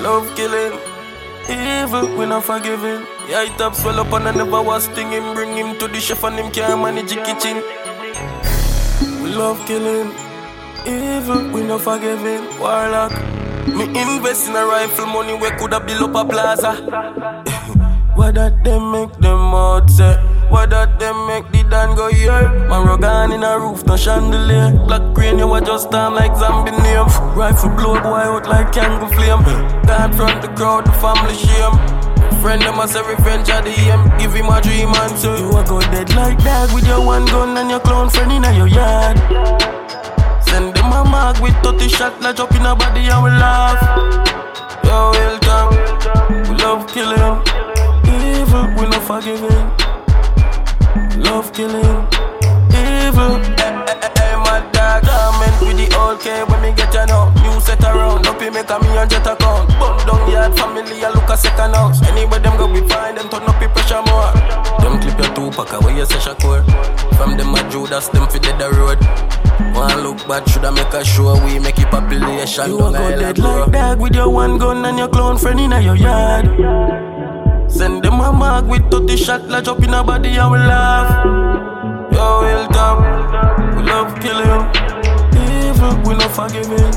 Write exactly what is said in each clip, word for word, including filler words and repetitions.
love killing. Evil, we not forgiving. Yeah, it up swell up and I never was stinging. Bring him to the chef and him can't manage the kitchen. We love killing. Evil, we not forgiving. Warlock. Me invest in a rifle money we coulda build up a plaza. Why that them make them out say? Why that them make the dan go here? Man Rogan in a roof, no chandelier. Black green, you a just time like zombie name. Rifle blow boy out like candle flame. God front the crowd, the family shame. Friend them a say revenge at the aim. Give him a dream and say you a go dead like dog with your one gun and your clown friend in your yard. Send them a mark with thirty shot like drop in a body and we laugh. Yo, welcome. We love killing. Evil, we no forgiving. Love killing. Evil. Hey, hey, hey, hey, my dog. Garment with the old K when me get you now. New set around. Up make a me and jet account. Bun down yard family, I look a second house. Anywhere them go, we find them turn up the pressure more. Them clip your two pack away your session core. From them a Judas, them fi dead the road. One look bad, shoulda make a show. We make it population. You a go dead like dog with your one gun and your clown friend in your yard. Send them a mark with thirty shot like drop in a body and we laugh. Yo, welcome. We love killing. Evil, we not forgiving.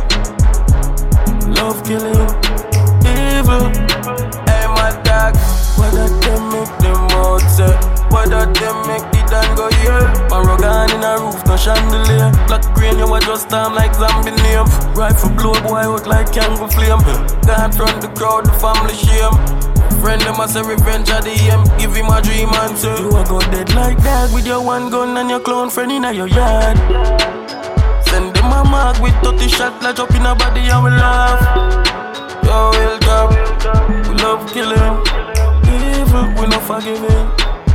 Love killing. Evil. Hey, my dog. Why that them make them out say? Why that them make the dan go here? Man Rogan in a roof, no chandelier. Black green, you a just time like zombie name. Rifle blow boy out like candle flame. God front the crowd, the family shame. Friend them a say revenge at the aim. Give him a dream and say you a go dead like dog with your one gun and your clown friend in your yard. Send them a mark with thirty shot like drop in a body and we laugh. Yo, welcome. We love killing. Evil, we not forgiving.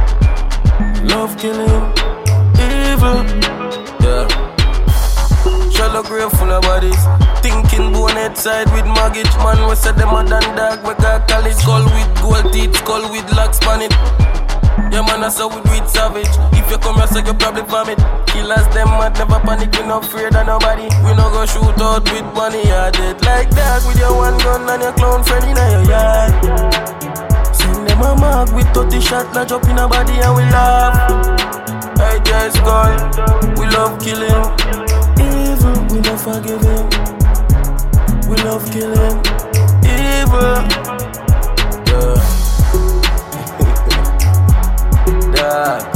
Love killing. Evil. Yeah. Shallow grave full of bodies. Thinking bonehead side with mortgage. Man we said them a dan dog. We got college. Skull with gold teeth. Skull with locks on it. Yeah man I saw we do it savage. If you come here say you probably vomit. Killers them mad never panic. We not afraid of nobody. We no go shoot out with money. Yeah dead like dog with your one gun and your clown friend in your yard. Send them a mark with thirty shot like drop in a body and we laugh. I just call. We love killing. Evil, we not forgiving. We love killing. Evil. Yeah. Yeah.